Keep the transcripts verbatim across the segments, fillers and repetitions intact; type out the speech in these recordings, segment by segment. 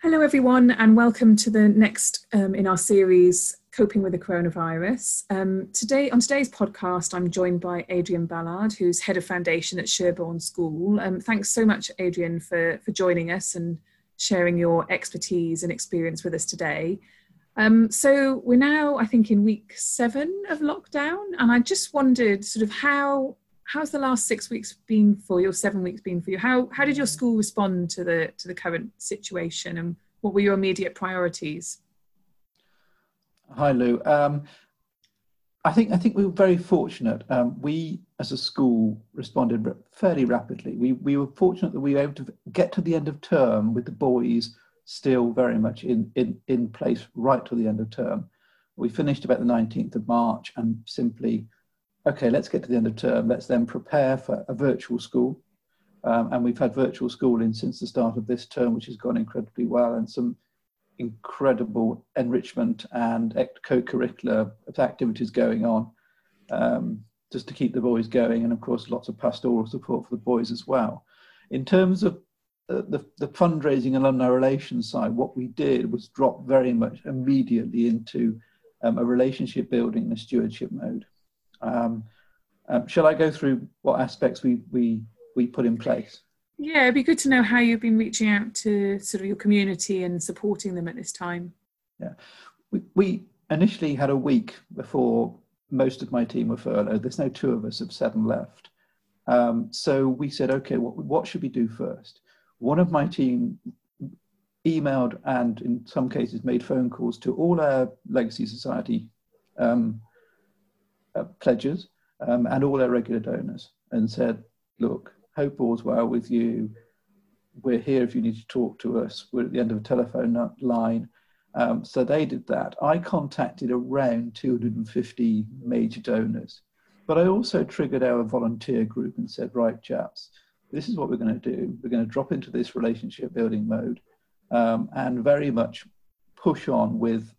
Hello, everyone, and welcome to the next um, in our series, Coping with the Coronavirus. Um, today, on today's podcast, I'm joined by Adrian Ballard, who's Head of Foundation at Sherborne School. Um, thanks so much, Adrian, for, for joining us and sharing your expertise and experience with us today. Um, so we're now, I think, in week seven of lockdown, and I just wondered sort of how how's the last six weeks been for you, or seven weeks been for you? How how did your school respond to the to the current situation, and what were your immediate priorities? Hi, Lou. Um, I think I think we were very fortunate. Um, we, as a school, responded fairly rapidly. We we were fortunate that we were able to get to the end of term with the boys still very much in in in place right to the end of term. We finished about the nineteenth of March, and simply, okay, let's get to the end of term. Let's then prepare for a virtual school. Um, and we've had virtual schooling since the start of this term, which has gone incredibly well, and some incredible enrichment and co-curricular activities going on, um, just to keep the boys going, and of course lots of pastoral support for the boys as well. In terms of the, the, the fundraising and alumni relations side, what we did was drop very much immediately into um, a relationship building and a stewardship mode. Um, um, shall I go through what aspects we we we put in place? Yeah, it'd be good to know how you've been reaching out to sort of your community and supporting them at this time. Yeah, we, we initially had a week before most of my team were furloughed. There's now two of us of seven left. Um, so we said, okay, what, what should we do first? One of my team emailed and in some cases made phone calls to all our Legacy Society um, uh, pledges um, and all our regular donors and said, look, hope all's well with you. We're here if you need to talk to us. We're at the end of a telephone line. Um, so they did that. I contacted around two hundred fifty major donors, but I also triggered our volunteer group and said, right, chaps, this is what we're going to do. We're going to drop into this relationship building mode um, and very much push on with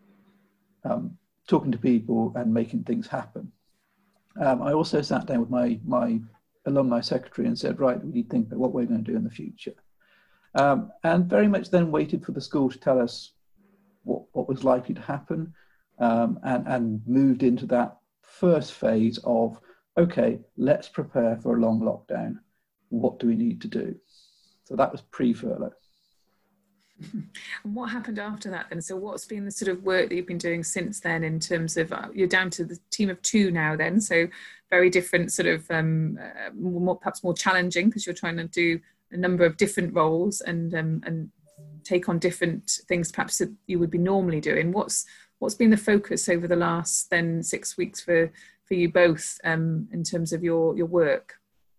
um, talking to people and making things happen. Um, I also sat down with my, my alumni secretary and said, right, we need to think about what we're going to do in the future. Um, and very much then waited for the school to tell us what, what was likely to happen um, and, and moved into that first phase of, okay, let's prepare for a long lockdown. What do we need to do? So that was pre-furlough. And what happened after that then? So what's been the sort of work that you've been doing since then in terms of, uh, you're down to the team of two now then, so very different sort of, um, uh, more, perhaps more challenging because you're trying to do a number of different roles and um, and take on different things perhaps that you would be normally doing. What's what's been the focus over the last then six weeks for, for you both um, in terms of your, your work?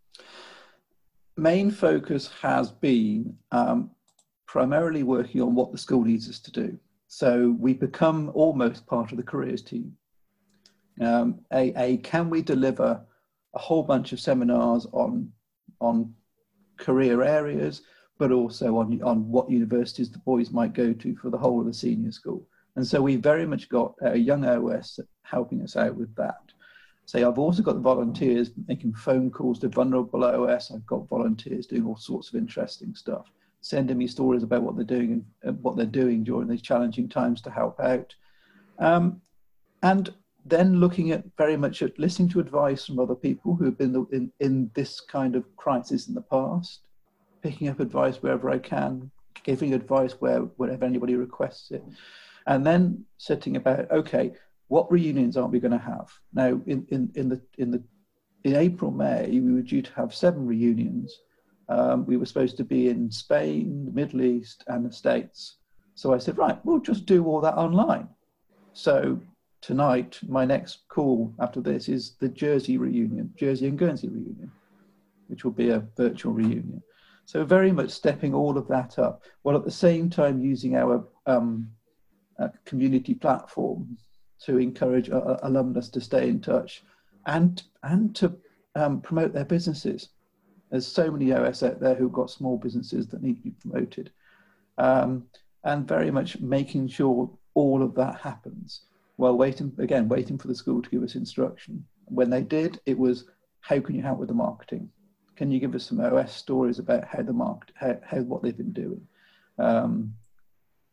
Main focus has been um, primarily working on what the school needs us to do. So we become almost part of the careers team. Um, a, a, can we deliver a whole bunch of seminars on, on career areas, but also on, on what universities the boys might go to for the whole of the senior school. And so we very much got a young O S helping us out with that. So I've also got the volunteers making phone calls to vulnerable O S. I've got volunteers doing all sorts of interesting stuff, sending me stories about what they're doing and what they're doing during these challenging times to help out. Um, and then looking at very much at listening to advice from other people who have been in, in this kind of crisis in the past, picking up advice wherever I can, giving advice where whenever anybody requests it, and then sitting about, okay, what reunions aren't we going to have? Now, in, in, in the in the in April, May, we were due to have seven reunions. Um, we were supposed to be in Spain, the Middle East, and the States. So I said, right, we'll just do all that online. So tonight, my next call after this is the Jersey reunion, Jersey and Guernsey reunion, which will be a virtual reunion. So very much stepping all of that up, while at the same time using our um, uh, community platform to encourage uh, alumnus to stay in touch and, and to um, promote their businesses. There's so many O S out there who've got small businesses that need to be promoted. Um, and very much making sure all of that happens while waiting, again, waiting for the school to give us instruction. When they did, it was, how can you help with the marketing? Can you give us some O S stories about how the market, how, how what they've been doing? Um,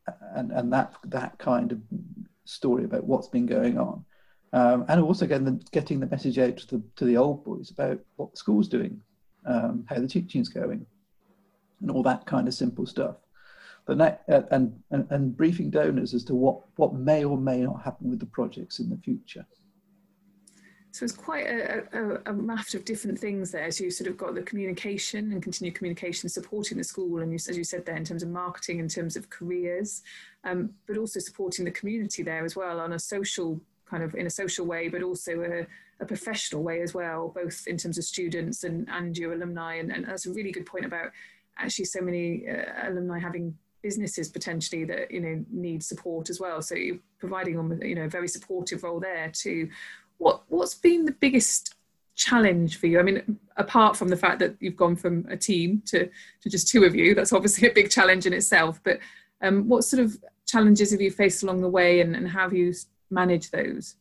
and, and that, that kind of story about what's been going on. Um, and also getting the, getting the message out to the, to the old boys about what the school's doing, um, how the teaching's going, and all that kind of simple stuff. The net, uh, and, and, and briefing donors as to what, what may or may not happen with the projects in the future. So it's quite a, a, a raft of different things there. So you sort of got the communication and continued communication supporting the school, and you, as you said there, in terms of marketing, in terms of careers, um, but also supporting the community there as well on a social kind of in a social way, but also a, a professional way as well, both in terms of students and, and your alumni. And, and that's a really good point about actually so many uh, alumni having businesses potentially that, you know, need support as well. So you're providing them with, you know, a very supportive role there too. What, what's been the biggest challenge for you? I mean, apart from the fact that you've gone from a team to, to just two of you, that's obviously a big challenge in itself, but um, what sort of challenges have you faced along the way, and, and how have you managed those?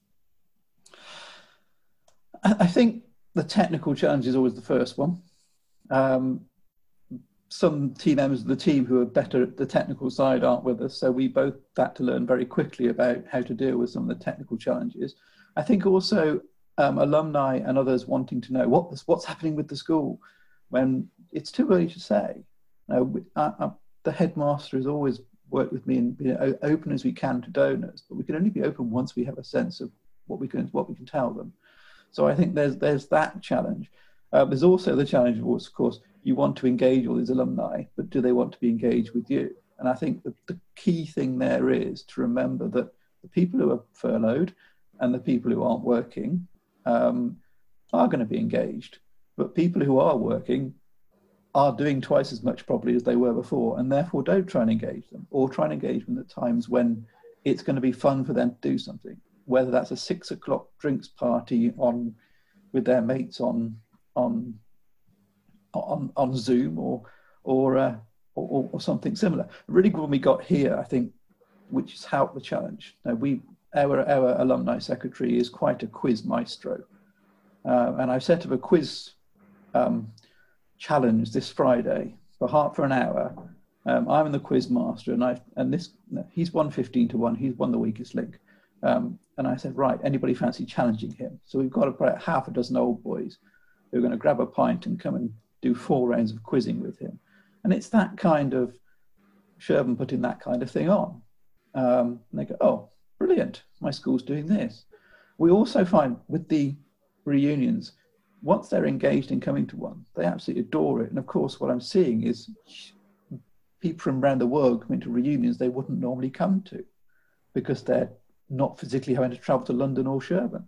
I think the technical challenge is always the first one. Um, some team members of the team who are better at the technical side aren't with us, so we both had to learn very quickly about how to deal with some of the technical challenges. I think also um, alumni and others wanting to know what this, what's happening with the school when it's too early to say. You know, I, I, the headmaster has always worked with me and been open as we can to donors, but we can only be open once we have a sense of what we can what we can tell them. So I think there's there's that challenge. Uh, there's also the challenge of course, of course, you want to engage all these alumni, but do they want to be engaged with you? And I think the, the key thing there is to remember that the people who are furloughed and the people who aren't working um, are going to be engaged. But people who are working are doing twice as much probably as they were before, and therefore don't try and engage them, or try and engage them at times when it's going to be fun for them to do something, whether that's a six o'clock drinks party on with their mates on on on, on Zoom or or, uh, or or something similar. Really good when we got here, I think, which has helped the challenge. Now we Our, our alumni secretary is quite a quiz maestro. Uh, and I've set up a quiz um, challenge this Friday for half for an hour. Um, I'm the quiz master, and I and this he's won fifteen to one. He's won the weakest link. Um, and I said, right, anybody fancy challenging him? So we've got about half a dozen old boys who are going to grab a pint and come and do four rounds of quizzing with him. And it's that kind of Sherborne putting that kind of thing on. Um, and they go, oh, brilliant, my school's doing this. We also find with the reunions, once they're engaged in coming to one, they absolutely adore it. And of course, what I'm seeing is people from around the world coming to reunions they wouldn't normally come to because they're not physically having to travel to London or Sherborne.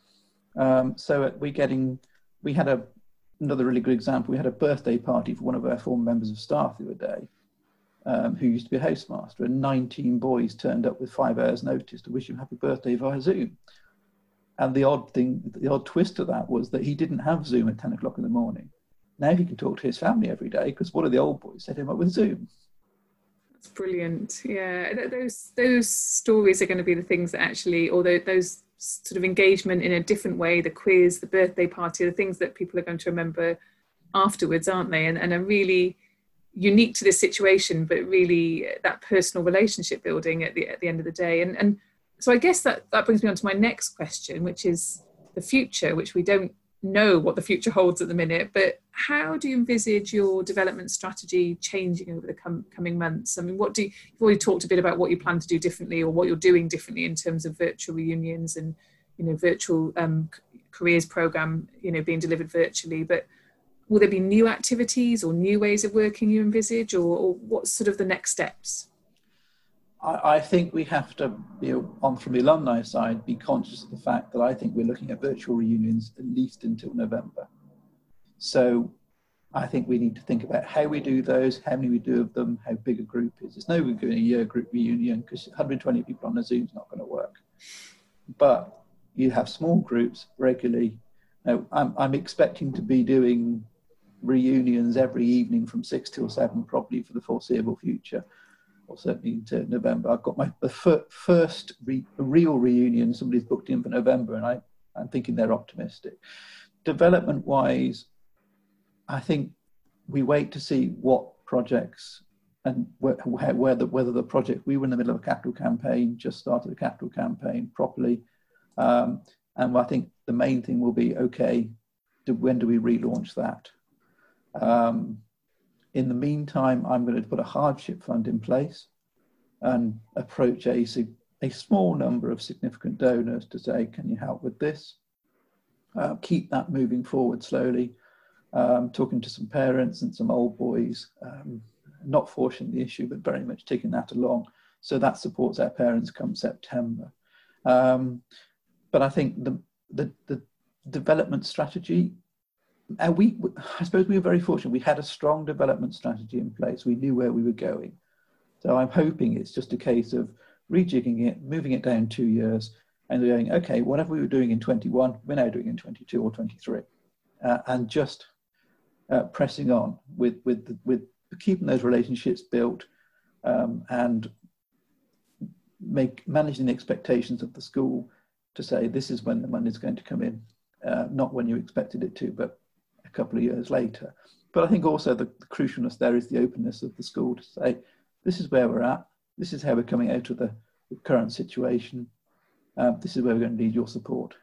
Um, so we're getting, we had a, another really good example. We had a birthday party for one of our former members of staff the other day, Um, who used to be a housemaster, and nineteen boys turned up with five hours notice to wish him happy birthday via Zoom. And the odd thing, the odd twist to that was that he didn't have Zoom at ten o'clock in the morning. Now he can talk to his family every day because one of the old boys set him up with Zoom. That's brilliant. Yeah, those those stories are going to be the things that actually, although those sort of engagement in a different way, the quiz, the birthday party, the things that people are going to remember afterwards, aren't they? And, and are really unique to this situation, but really that personal relationship building at the at the end of the day. And and so I guess that that brings me on to my next question, which is the future, which we don't know what the future holds at the minute, but how do you envisage your development strategy changing over the com- coming months? I mean, what do you, you've already talked a bit about what you plan to do differently or what you're doing differently in terms of virtual reunions and, you know, virtual um, careers program, you know, being delivered virtually, but will there be new activities or new ways of working you envisage, or, or what's sort of the next steps? I, I think we have to, you know, on from the alumni side, be conscious of the fact that I think we're looking at virtual reunions at least until November. So I think we need to think about how we do those, how many we do of them, how big a group is. It's no good doing a year group reunion because one hundred twenty people on a Zoom is not going to work. But you have small groups regularly. Now, I'm, I'm expecting to be doing reunions every evening from six till seven, probably for the foreseeable future, or certainly into November. I've got my the fir- first re- real reunion somebody's booked in for November, and I, I'm thinking they're optimistic. Development-wise, I think we wait to see what projects and where, where the, whether the project, we were in the middle of a capital campaign, just started a capital campaign properly. Um, and I think the main thing will be, okay, do, when do we relaunch that? Um, in the meantime, I'm going to put a hardship fund in place and approach a, a small number of significant donors to say, can you help with this? Uh, keep that moving forward slowly. Um, talking to some parents and some old boys, um, not forcing the issue, but very much taking that along. So that supports our parents come September. Um, but I think the, the, the development strategy, uh, we, I suppose we were very fortunate. We had a strong development strategy in place. We knew where we were going. So I'm hoping it's just a case of rejigging it, moving it down two years and going, okay, whatever we were doing in twenty-one, we're now doing in twenty-two or twenty-three. Uh, and just uh, pressing on with, with, with keeping those relationships built um, and make managing the expectations of the school to say this is when the money is going to come in, uh, not when you expected it to, but a couple of years later. But I think also the, the crucialness there is the openness of the school to say, this is where we're at, this is how we're coming out of the, the current situation, uh, this is where we're going to need your support.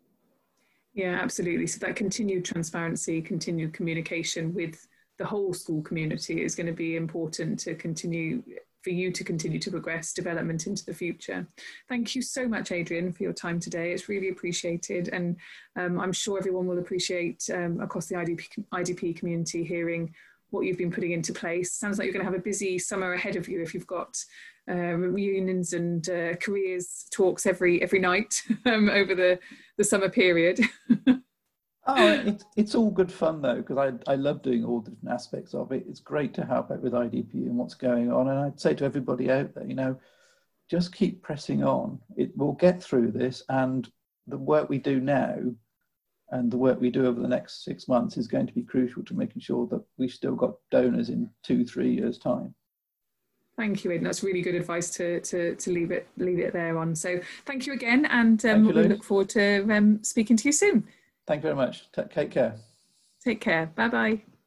Yeah, absolutely. So that continued transparency, continued communication with the whole school community is going to be important to continue, for you to continue to progress development into the future. Thank you so much, Adrian, for your time today. It's really appreciated. And um, I'm sure everyone will appreciate um, across the I D P, I D P community hearing what you've been putting into place. Sounds like you're going to have a busy summer ahead of you if you've got uh, reunions and uh, careers talks every every night um, over the, the summer period. Oh, it's, it's all good fun though, because I, I love doing all the different aspects of it. It's great to help out with I D P and what's going on. And I'd say to everybody out there, you know, just keep pressing on. It will get through this, and the work we do now and the work we do over the next six months is going to be crucial to making sure that we've still got donors in two, three years' time. Thank you, Aidan. That's really good advice to, to, to leave it leave it there on. So thank you again, and um, we look forward to um, speaking to you soon. Thank you very much. Take care. Take care. Bye-bye.